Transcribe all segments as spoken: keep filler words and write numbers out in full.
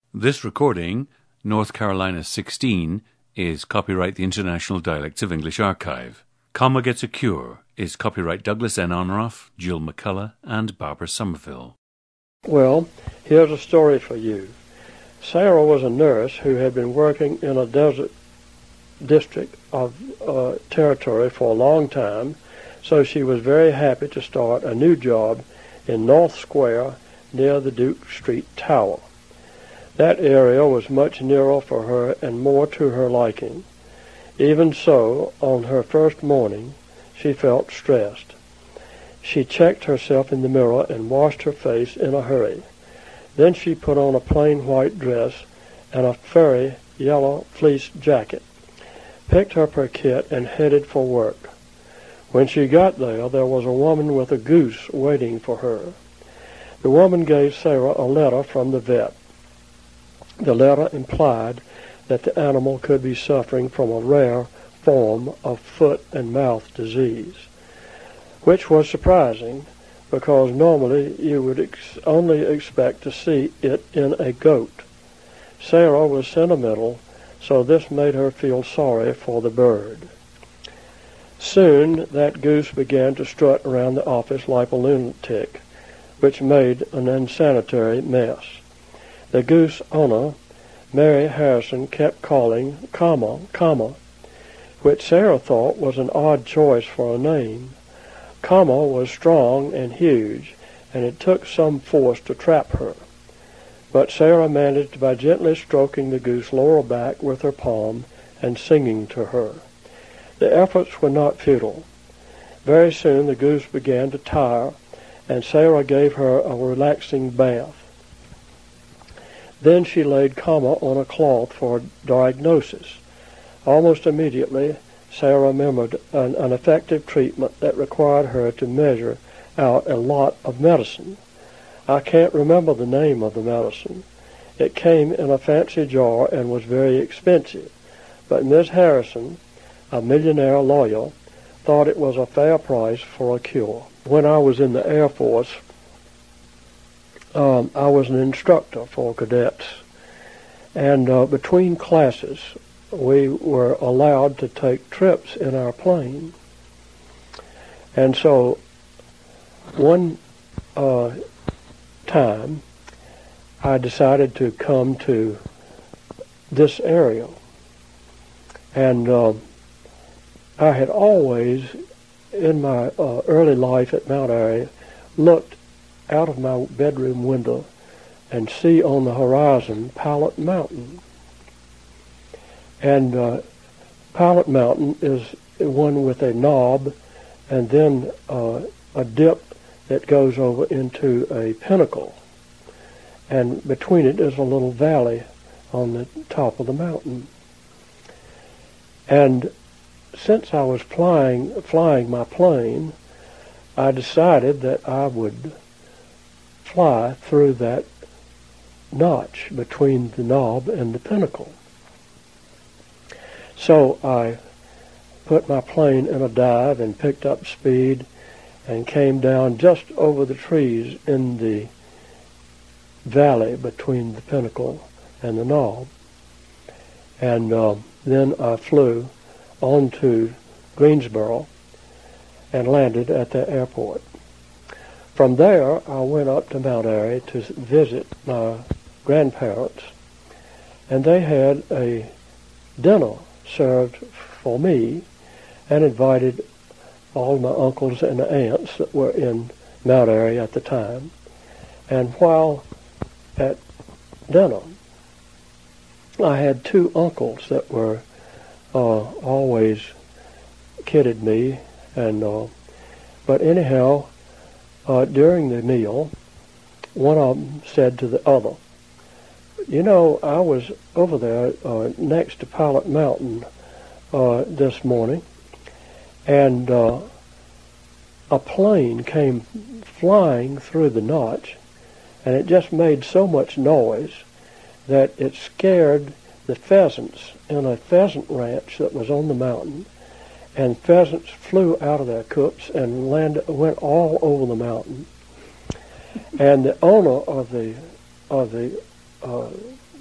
This recording, North Carolina sixteen, is copyright the International Dialects of English Archive. Comma Gets a Cure is copyright Douglas N. Onroff, Jill McCullough, and Barbara Somerville. Well, here's a story for you. Sarah was a nurse who had been working in a desert district of uh, territory for a long time, so she was very happy to start a new job in North Square near the Duke Street Tower. That area was much nearer for her and more to her liking. Even so, on her first morning, she felt stressed. She checked herself in the mirror and washed her face in a hurry. Then she put on a plain white dress and a furry yellow fleece jacket, picked up her kit, and headed for work. When she got there, there was a woman with a goose waiting for her. The woman gave Sarah a letter from the vet. The letter implied that the animal could be suffering from a rare form of foot and mouth disease, which was surprising because normally you would ex- only expect to see it in a goat. Sarah was sentimental, so this made her feel sorry for the bird. Soon that goose began to strut around the office like a lunatic, which made an unsanitary mess. The goose owner, Mary Harrison, kept calling comma, comma, which Sarah thought was an odd choice for a name. Comma was strong and huge, and it took some force to trap her. But Sarah managed by gently stroking the goose's lower back with her palm and singing to her. The efforts were not futile. Very soon the goose began to tire, and Sarah gave her a relaxing bath. Then she laid comma on a cloth for diagnosis. Almost immediately, Sarah remembered an, an effective treatment that required her to measure out a lot of medicine. I can't remember the name of the medicine. It came in a fancy jar and was very expensive, but Miss Harrison, a millionaire lawyer, thought it was a fair price for a cure. When I was in the Air Force, um, I was an instructor for cadets, and uh, between classes, we were allowed to take trips in our plane. And so one uh, time, I decided to come to this area. And uh, I had always, in my uh, early life at Mount Airy, looked out of my bedroom window and see on the horizon Pilot Mountain. And uh, Pilot Mountain is one with a knob and then uh, a dip that goes over into a pinnacle. And between it is a little valley on the top of the mountain. And since I was flying, flying my plane, I decided that I would fly through that notch between the knob and the pinnacle. So I put my plane in a dive and picked up speed and came down just over the trees in the valley between the pinnacle and the knob. And uh, then I flew on to Greensboro and landed at the airport. From there, I went up to Mount Airy to visit my grandparents, and they had a dinner served for me and invited all my uncles and aunts that were in Mount Airy at the time. And while at dinner, I had two uncles that were uh, always kidded me, and uh, but anyhow, uh, during the meal, one of them said to the other, "You know, I was over there uh, next to Pilot Mountain uh, this morning, and uh, a plane came flying through the notch, and it just made so much noise that it scared the pheasants in a pheasant ranch that was on the mountain, and pheasants flew out of their coops and landed, went all over the mountain. And the owner of the of the uh,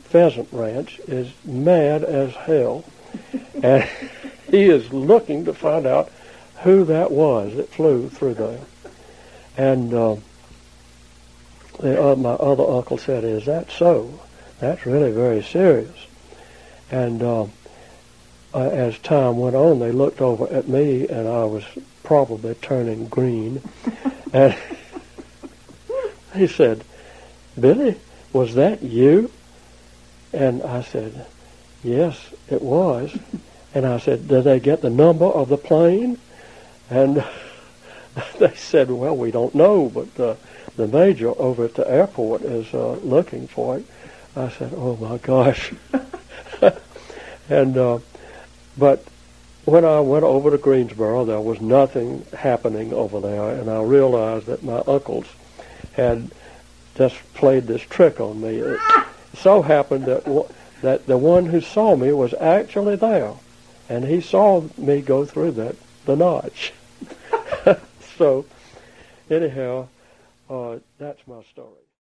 pheasant ranch is mad as hell, and he is looking to find out who that was that flew through there. And uh, the, uh, my other uncle said, "Is that so? That's really very serious." And uh, uh, as time went on, they looked over at me, and I was probably turning green. And he said, "Billy, was that you?" And I said, "Yes, it was." And I said, "Did they get the number of the plane?" And they said, "Well, we don't know, but uh, the major over at the airport is uh, looking for it." I said, "Oh my gosh." and uh, but when I went over to Greensboro, there was nothing happening over there, and I realized that my uncles had just played this trick on me. It so happened that w- that the one who saw me was actually there, and he saw me go through that the notch. So, anyhow, uh, that's my story.